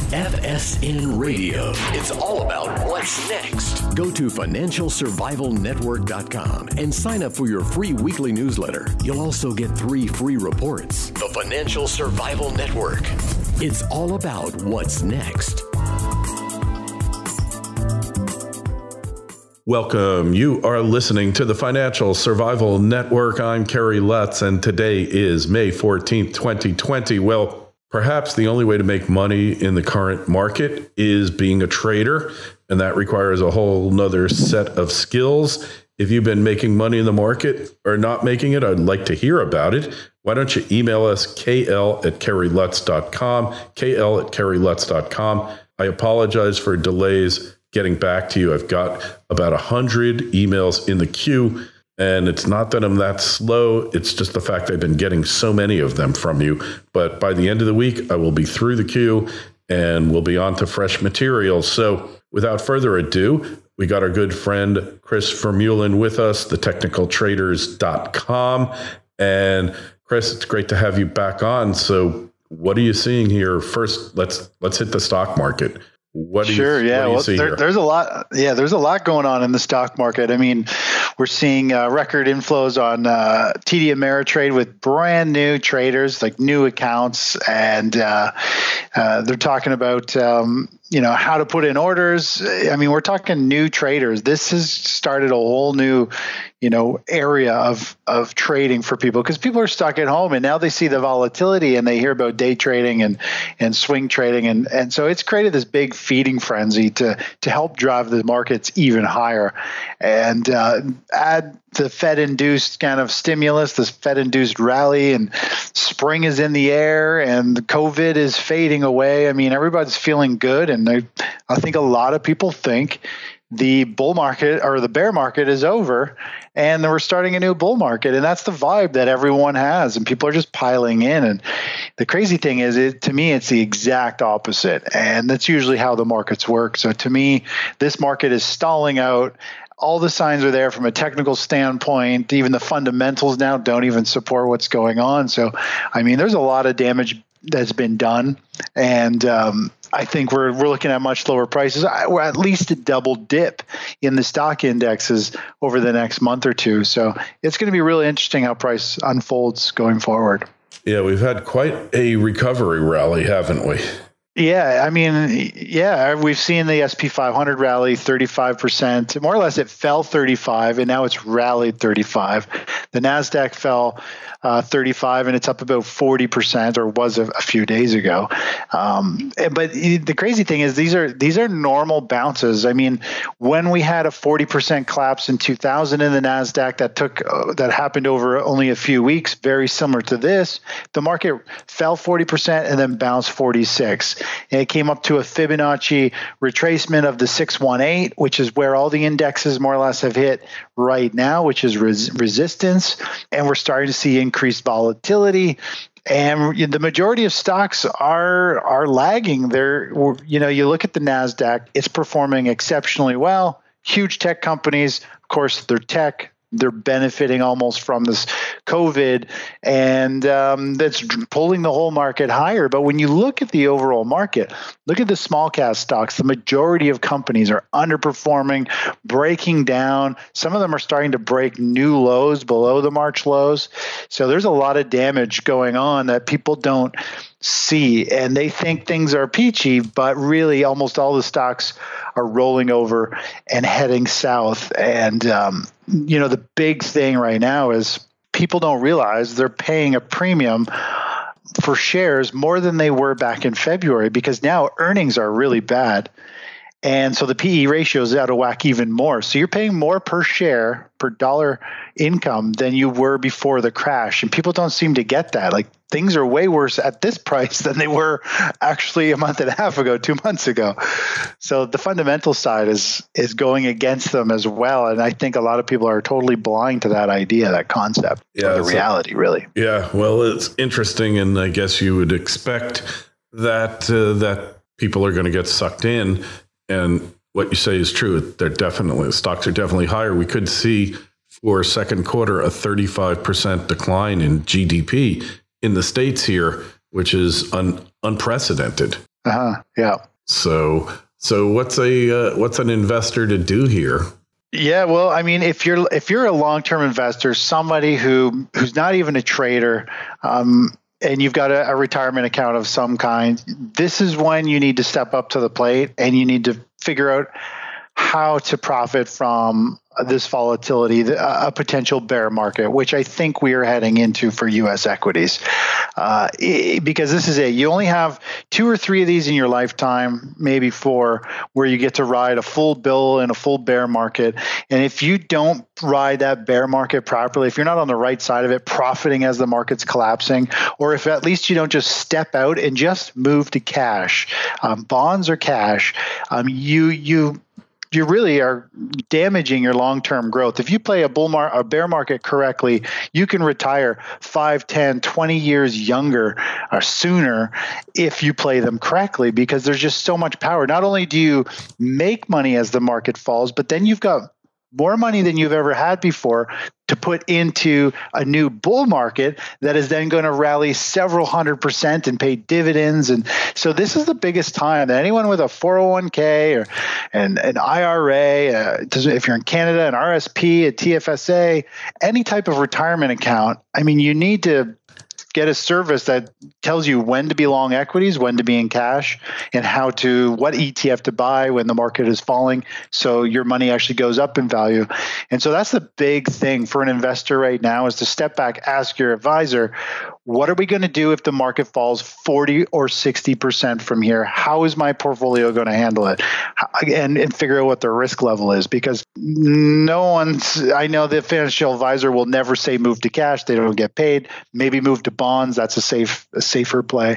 FSN Radio. It's all about what's next. Go to financialsurvivalnetwork.com and sign up for your free weekly newsletter. You'll also get 3 free reports. The Financial Survival Network. It's all about what's next. Welcome. You are listening to the Financial Survival Network. I'm Kerry Lutz, and today is May 14th, 2020. Well, perhaps the only way to make money in the current market is being a trader, and that requires a whole nother set of skills. If you've been making money in the market or not making it, I'd like to hear about it. Why don't you email us, kl@kerrylutz.com, kl@kerrylutz.com. I apologize for delays getting back to you. I've got about 100 emails in the queue, and it's not that I'm that slow. It's just the fact I've been getting so many of them from you. But by the end of the week, I will be through the queue and we'll be on to fresh material. So without further ado, we got our good friend Chris Vermeulen with us, thetechnicaltraders.com. And Chris, it's great to have you back on. So what are you seeing here? First, let's hit the stock market. There's a lot. Yeah, there's a lot going on in the stock market. I mean, we're seeing record inflows on TD Ameritrade with brand new traders, like new accounts, and they're talking about how to put in orders. I mean, we're talking new traders. This has started a whole new area of trading for people, because people are stuck at home and now they see the volatility and they hear about day trading and swing trading. And so it's created this big feeding frenzy to help drive the markets even higher, and add the Fed-induced kind of stimulus, this Fed-induced rally, and spring is in the air and the COVID is fading away. I mean, everybody's feeling good. And I think a lot of people think the bull market or the bear market is over and then we're starting a new bull market. And that's the vibe that everyone has. And people are just piling in. And the crazy thing is, to me, it's the exact opposite. And that's usually how the markets work. So to me, this market is stalling out. All the signs are there from a technical standpoint. Even the fundamentals now don't even support what's going on. So, I mean, there's a lot of damage that's been done. And I think we're looking at much lower prices. We're at least a double dip in the stock indexes over the next month or two. So it's going to be really interesting how price unfolds going forward. Yeah, we've had quite a recovery rally, haven't we? Yeah, I mean, we've seen the SP 500 rally 35%. More or less, it fell 35, and now it's rallied 35. The NASDAQ fell 35, and it's up about 40%, or was a few days ago. But the crazy thing is, these are normal bounces. I mean, when we had a 40% collapse in 2000 in the NASDAQ, that happened over only a few weeks, very similar to this. The market fell 40% and then bounced 46. And it came up to a Fibonacci retracement of the 618, which is where all the indexes more or less have hit right now, which is resistance. And we're starting to see increased volatility. And the majority of stocks are lagging. You look at the NASDAQ, it's performing exceptionally well. Huge tech companies, of course, they're tech. They're benefiting almost from this COVID, and that's pulling the whole market higher. But when you look at the overall market, look at the small cap stocks, the majority of companies are underperforming, breaking down. Some of them are starting to break new lows below the March lows. So there's a lot of damage going on that people don't see, and they think things are peachy, but really almost all the stocks are rolling over and heading south. And the big thing right now is people don't realize they're paying a premium for shares more than they were back in February, because now earnings are really bad. And so the PE ratio is out of whack even more. So you're paying more per share, per dollar income than you were before the crash. And people don't seem to get that. Like, things are way worse at this price than they were actually a month and a half ago, 2 months ago. So the fundamental side is going against them as well. And I think a lot of people are totally blind to that idea, that concept, or the reality, really. Yeah, well, it's interesting. And I guess you would expect that people are going to get sucked in. And what you say is true. The stocks are definitely higher. We could see for second quarter a 35% decline in GDP in the States here, which is unprecedented. Yeah. So what's an investor to do here? Yeah, well, I mean, if you're a long-term investor, somebody who's not even a trader, and you've got a retirement account of some kind, this is when you need to step up to the plate and you need to figure out how to profit from this volatility, a potential bear market, which I think we are heading into for U.S. equities. Because this is it. You only have 2 or 3 of these in your lifetime, maybe 4, where you get to ride a full bull in a full bear market. And if you don't ride that bear market properly, if you're not on the right side of it, profiting as the market's collapsing, or if at least you don't just step out and just move to cash, bonds or cash, you really are damaging your long-term growth. If you play a bear market correctly, you can retire 5, 10, 20 years younger or sooner if you play them correctly, because there's just so much power. Not only do you make money as the market falls, but then you've got more money than you've ever had before to put into a new bull market that is then going to rally several 100% and pay dividends. And so this is the biggest time that anyone with a 401k or an IRA, if you're in Canada, an RSP, a TFSA, any type of retirement account, I mean, you need to get a service that tells you when to be long equities, when to be in cash, and what ETF to buy when the market is falling, so your money actually goes up in value. And so that's the big thing for an investor right now, is to step back, ask your advisor, what are we going to do if the market falls 40 or 60% from here? How is my portfolio going to handle it? And figure out what the risk level is, because I know the financial advisor will never say move to cash. They don't get paid. Maybe move to bonds. That's a safer play.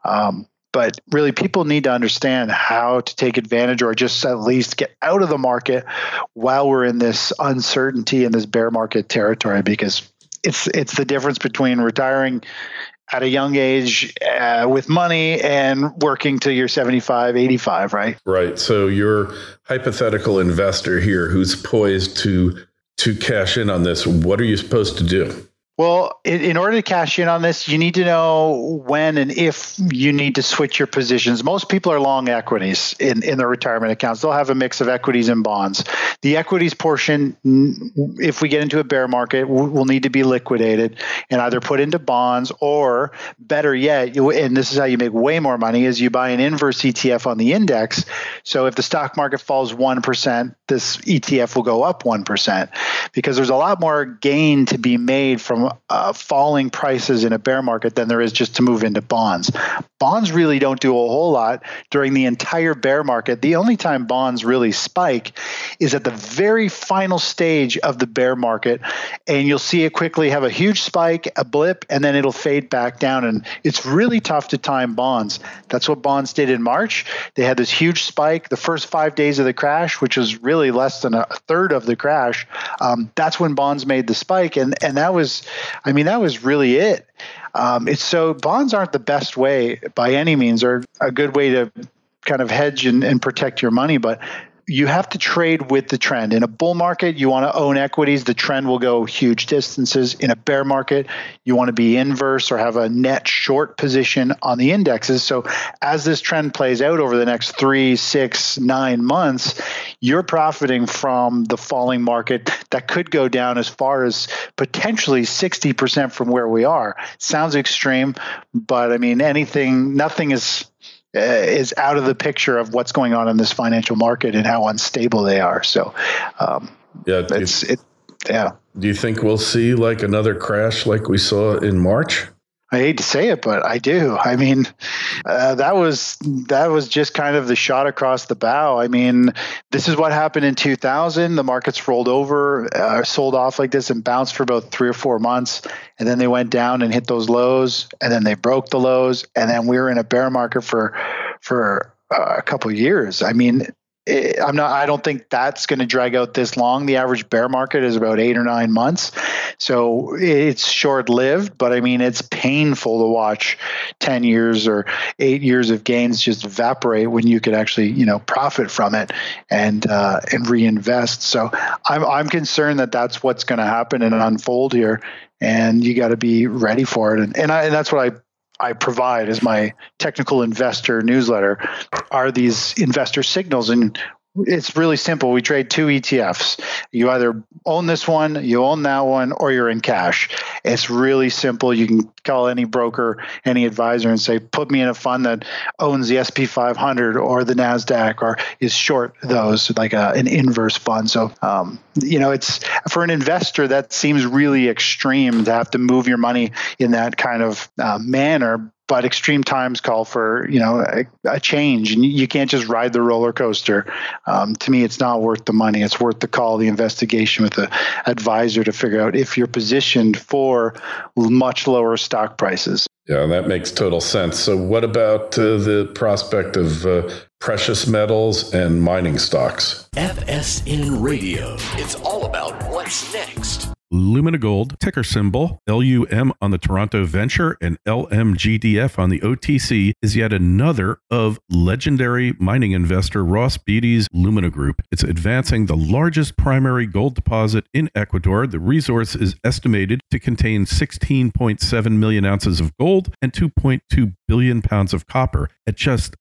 But really, people need to understand how to take advantage, or just at least get out of the market while we're in this uncertainty in this bear market territory, because it's the difference between retiring at a young age with money and working till you're 75, 85, right? Right. So your hypothetical investor here who's poised to cash in on this, what are you supposed to do? Well, in order to cash in on this, you need to know when and if you need to switch your positions. Most people are long equities in their retirement accounts. They'll have a mix of equities and bonds. The equities portion, if we get into a bear market, will need to be liquidated and either put into bonds, or better yet, and this is how you make way more money, is you buy an inverse ETF on the index. So if the stock market falls 1%, this ETF will go up 1%, because there's a lot more gain to be made from falling prices in a bear market than there is just to move into bonds. Bonds really don't do a whole lot during the entire bear market. The only time bonds really spike is at the very final stage of the bear market, and you'll see it quickly have a huge spike, a blip, and then it'll fade back down. And it's really tough to time bonds. That's what bonds did in March. They had this huge spike the first 5 days of the crash, which was really less than a third of the crash. That's when bonds made the spike, and that was really it. So bonds aren't the best way by any means, or a good way to kind of hedge and protect your money, but you have to trade with the trend. In a bull market, you want to own equities. The trend will go huge distances. In a bear market, you want to be inverse or have a net short position on the indexes. So as this trend plays out over the next 3, 6, 9 months, you're profiting from the falling market that could go down as far as potentially 60% from where we are. Sounds extreme, but I mean, nothing is out of the picture of what's going on in this financial market and how unstable they are. So, Do you think we'll see like another crash like we saw in March? I hate to say it, but I do. I mean, that was just kind of the shot across the bow. I mean, this is what happened in 2000. The markets rolled over, sold off like this, and bounced for about 3 or 4 months, and then they went down and hit those lows, and then they broke the lows, and then we were in a bear market for a couple of years. I mean, I don't think that's going to drag out this long. The average bear market is about 8 or 9 months. So it's short-lived, but I mean, it's painful to watch 10 years or 8 years of gains just evaporate when you could actually, profit from it and reinvest. So I'm concerned that that's what's going to happen and unfold here, and you got to be ready for it. And that's what I provide as my technical investor newsletter are these investor signals. And it's really simple. We trade 2 ETFs. You either own this one, you own that one, or you're in cash. It's really simple. You can call any broker, any advisor and say, put me in a fund that owns the SP 500 or the NASDAQ or is short those, like an inverse fund. So, it's for an investor, that seems really extreme to have to move your money in that kind of manner. But extreme times call for, a change, and you can't just ride the roller coaster. To me, it's not worth the money. It's worth the call, the investigation with the advisor to figure out if you're positioned for much lower stock prices. Yeah, that makes total sense. So what about the prospect of precious metals and mining stocks? FSN Radio. It's all about what's next. Lumina Gold, ticker symbol LUM on the Toronto Venture and LMGDF on the OTC, is yet another of legendary mining investor Ross Beaty's Lumina Group. It's advancing the largest primary gold deposit in Ecuador. The resource is estimated to contain 16.7 million ounces of gold and 2.2 billion pounds of copper. At just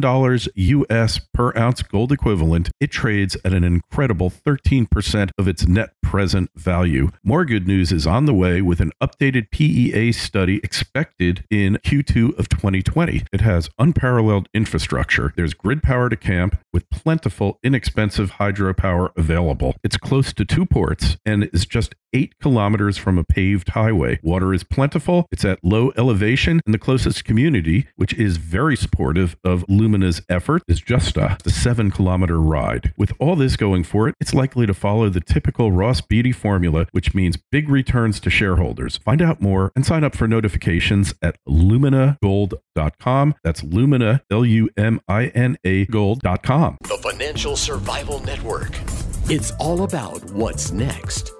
$7 US per ounce gold equivalent, it trades at an incredible 13% of its net present value. More good news is on the way with an updated PEA study expected in Q2 of 2020. It has unparalleled infrastructure. There's grid power to camp with plentiful, inexpensive hydropower available. It's close to 2 ports and is just 8 kilometers from a paved highway. Water is plentiful, it's at low elevation, and the closest community, which is very supportive of Lumina's effort, is just a 7-kilometer ride. With all this going for it, it's likely to follow the typical Ross Beaty formula, which means big returns to shareholders. Find out more and sign up for notifications at luminagold.com. That's Lumina, Lumina gold.com. The Financial Survival Network. It's all about what's next.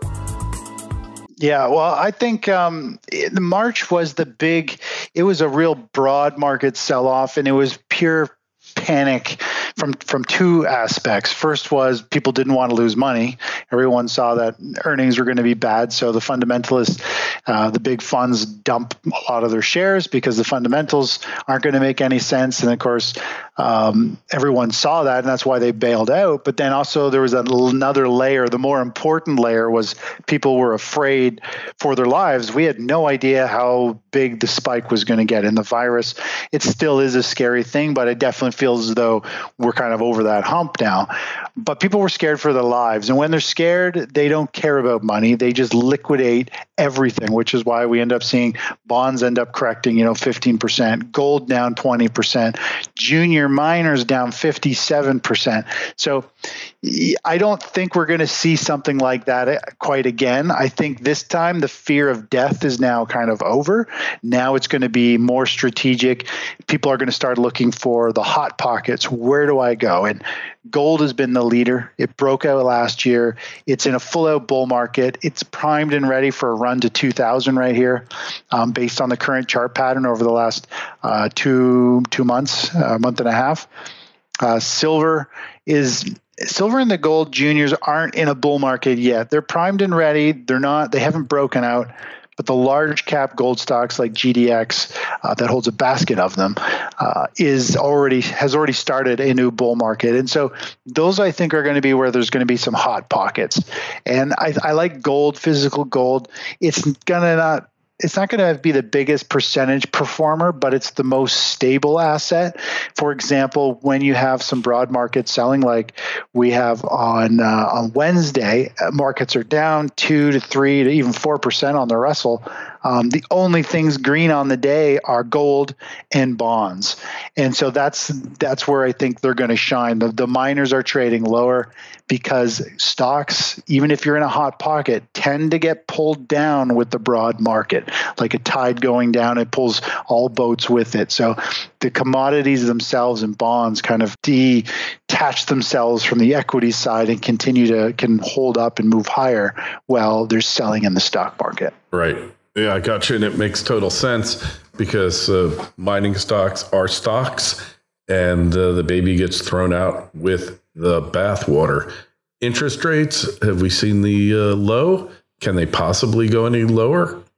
Yeah, well, I think March was it was a real broad market sell-off, and it was pure panic from 2 aspects. First was people didn't want to lose money. Everyone saw that earnings were going to be bad. So the fundamentalists, the big funds dump a lot of their shares because the fundamentals aren't going to make any sense. And of course, everyone saw that, and that's why they bailed out. But then also there was another layer. The more important layer was people were afraid for their lives. We had no idea how big the spike was going to get in the virus. It still is a scary thing, but it definitely feels as though we're kind of over that hump now. But people were scared for their lives. And when they're scared, they don't care about money. They just liquidate everything, which is why we end up seeing bonds end up correcting, 15%, gold down 20%, junior miners down 57%. So I don't think we're going to see something like that quite again. I think this time the fear of death is now kind of over. Now it's going to be more strategic. People are going to start looking for the hot pockets. Where do I go? And gold has been the leader. It broke out last year. It's in a full-out bull market. It's primed and ready for a run to 2,000 right here, based on the current chart pattern over the last 2 months, a month and a half. Silver and the gold juniors aren't in a bull market yet. They're primed and ready. They haven't broken out. But the large cap gold stocks like GDX, that holds a basket of them, has already started a new bull market. And so those, I think, are going to be where there's going to be some hot pockets. And I like gold, physical gold. It's not going to be the biggest percentage performer, but it's the most stable asset. For example, when you have some broad market selling, like we have on Wednesday, markets are down 2 to 3 to even 4% on the Russell. The only things green on the day are gold and bonds. And so that's where I think they're going to shine. The miners are trading lower because stocks, even if you're in a hot pocket, tend to get pulled down with the broad market. Like a tide going down, it pulls all boats with it. So the commodities themselves and bonds kind of detach themselves from the equity side and can hold up and move higher while they're selling in the stock market. Right. Yeah, I got you. And it makes total sense because mining stocks are stocks, and the baby gets thrown out with the bathwater. Interest rates, have we seen the low? Can they possibly go any lower?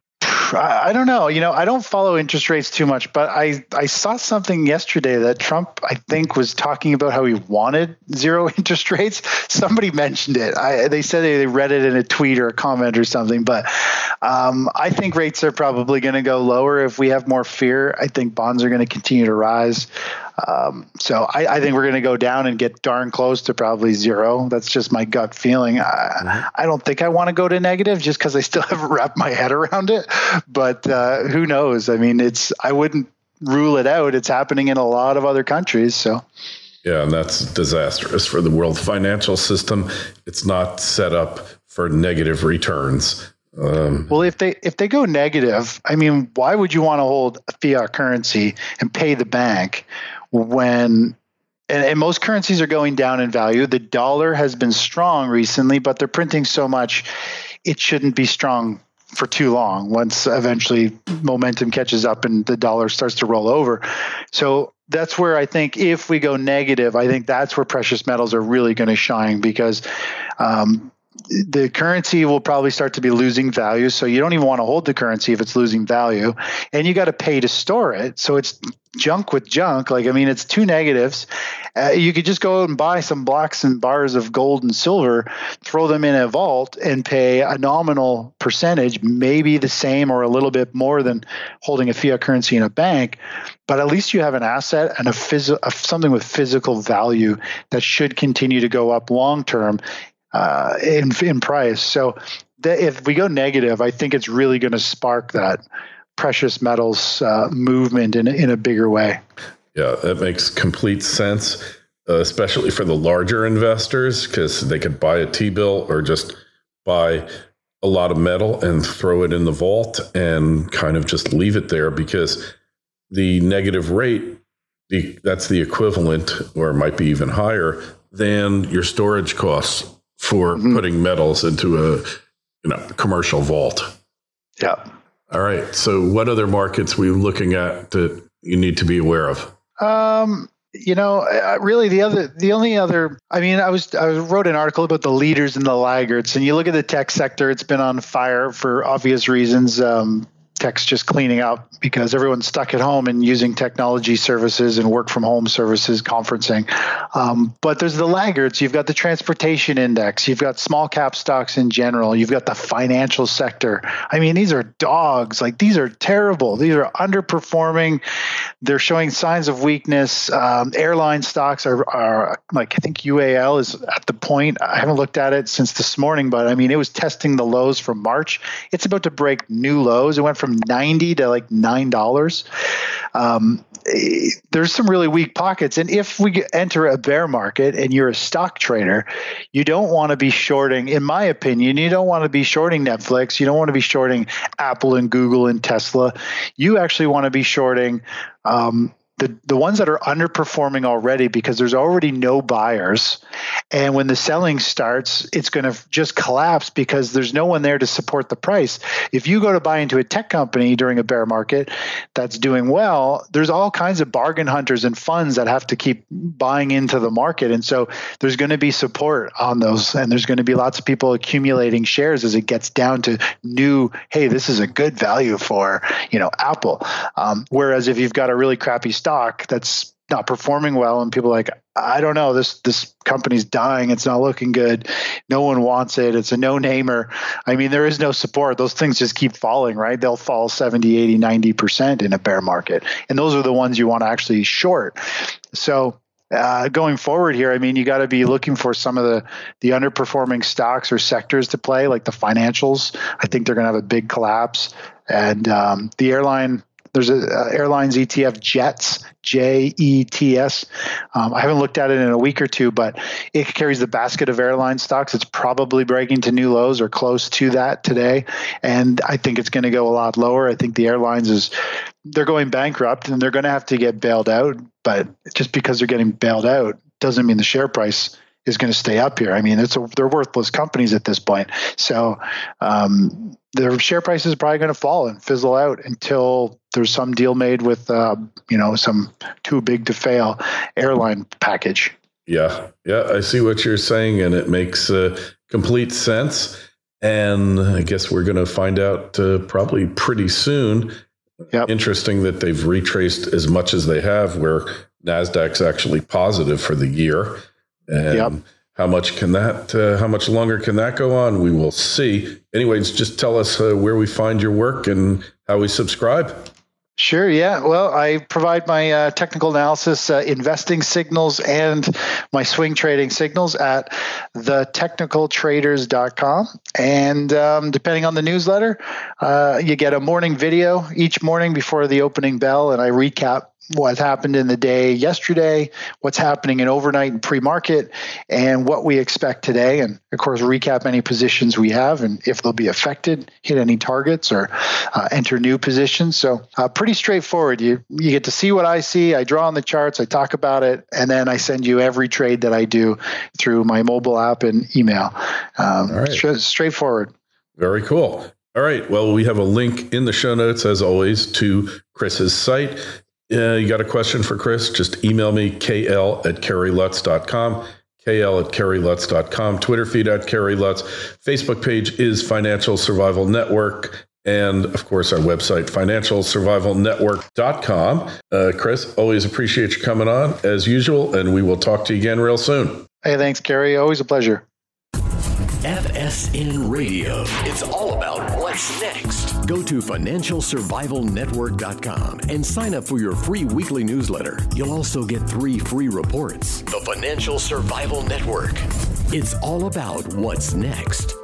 I don't know. I don't follow interest rates too much, but I saw something yesterday that Trump, I think, was talking about how he wanted zero interest rates. Somebody mentioned it. They said they read it in a tweet or a comment or something, but I think rates are probably going to go lower if we have more fear. I think bonds are going to continue to rise. So I think we're going to go down and get darn close to probably zero. That's just my gut feeling. I don't think I want to go to negative just because I still haven't wrapped my head around it. But who knows? I mean, I wouldn't rule it out. It's happening in a lot of other countries. So. Yeah, and that's disastrous for the world financial system. It's not set up for negative returns. Well, if they go negative, I mean, why would you want to hold a fiat currency and pay the bank when, and most currencies are going down in value. The dollar has been strong recently, but they're printing so much, it shouldn't be strong for too long once eventually momentum catches up and the dollar starts to roll over. So that's where I think if we go negative, I think that's where precious metals are really going to shine, because the currency will probably start to be losing value. So you don't even want to hold the currency if it's losing value, and you got to pay to store it. So it's junk with junk. It's two negatives. You could just go out and buy some blocks and bars of gold and silver, throw them in a vault and pay a nominal percentage, maybe the same or a little bit more than holding a fiat currency in a bank. But at least you have an asset and something with physical value that should continue to go up long term in price. So if we go negative, I think it's really going to spark that precious metals movement in a bigger way. Yeah, that makes complete sense, especially for the larger investors, because they could buy a T-bill or just buy a lot of metal and throw it in the vault and kind of just leave it there, because the negative rate, that's the equivalent, or it might be even higher than your storage costs for putting metals into a commercial vault. Yeah. All right. So what other markets were you looking at that you need to be aware of? Really the only other, I wrote an article about the leaders and the laggards, and you look at the tech sector, it's been on fire for obvious reasons. Tech's just cleaning up because everyone's stuck at home and using technology services and work from home services, conferencing. But there's the laggards. You've got the transportation index. You've got small cap stocks in general. You've got the financial sector. these are dogs. These are terrible. These are underperforming. They're showing signs of weakness. Airline stocks are I think UAL is at the point. I haven't looked at it since this morning, but it was testing the lows from March. It's about to break new lows. It went from $90 to $9. There's some really weak pockets. And if we enter a bear market and you're a stock trader, you don't want to be shorting, in my opinion, you don't want to be shorting Netflix. You don't want to be shorting Apple and Google and Tesla. You actually want to be shorting the ones that are underperforming already, because there's already no buyers. And when the selling starts, it's going to just collapse because there's no one there to support the price. If you go to buy into a tech company during a bear market that's doing well, there's all kinds of bargain hunters and funds that have to keep buying into the market. And so there's going to be support on those, and there's going to be lots of people accumulating shares as it gets down to hey, this is a good value for, Apple. Whereas if you've got a really crappy stock that's not performing well and people are like, I don't know, this company's dying, it's not looking good, no one wants it, it's a no-namer. There is no support. Those things just keep falling, right? They'll fall 70, 80, 90% in a bear market. And those are the ones you want to actually short. So going forward here, you got to be looking for some of the underperforming stocks or sectors to play, like the financials. I think they're going to have a big collapse. And the airline, there's a airlines ETF, JETS, JETS. I haven't looked at it in a week or two, but it carries the basket of airline stocks. It's probably breaking to new lows or close to that today. And I think it's going to go a lot lower. I think the airlines they're going bankrupt and they're going to have to get bailed out. But just because they're getting bailed out doesn't mean the share price is going to stay up here. They're worthless companies at this point. So their share price is probably going to fall and fizzle out until there's some deal made with, some too big to fail airline package. Yeah, I see what you're saying, and it makes complete sense. And I guess we're going to find out probably pretty soon. Yep. Interesting that they've retraced as much as they have, where NASDAQ's actually positive for the year. And how much longer can that go on? We will see. Anyways, just tell us where we find your work and how we subscribe. Sure. Yeah. Well, I provide my technical analysis, investing signals, and my swing trading signals at thetechnicaltraders.com. And depending on the newsletter, you get a morning video each morning before the opening bell, and I recap what happened in the day yesterday, what's happening in overnight and pre-market, and what we expect today. And of course, recap any positions we have and if they'll be affected, hit any targets, or enter new positions. So pretty straightforward. You get to see what I see. I draw on the charts, I talk about it, and then I send you every trade that I do through my mobile app and email. Straightforward. Very cool. All right. Well, we have a link in the show notes, as always, to Chris's site. You got a question for Chris? Just email me, kl@kerrylutz.com, kl@kerrylutz.com, Twitter feed @kerrylutz. Facebook page is Financial Survival Network. And, of course, our website, financialsurvivalnetwork.com. Chris, always appreciate you coming on, as usual, and we will talk to you again real soon. Hey, thanks, Kerry. Always a pleasure. FSN Radio. It's all about what's next. Go to financialsurvivalnetwork.com and sign up for your free weekly newsletter. You'll also get 3 free reports. The Financial Survival Network. It's all about what's next.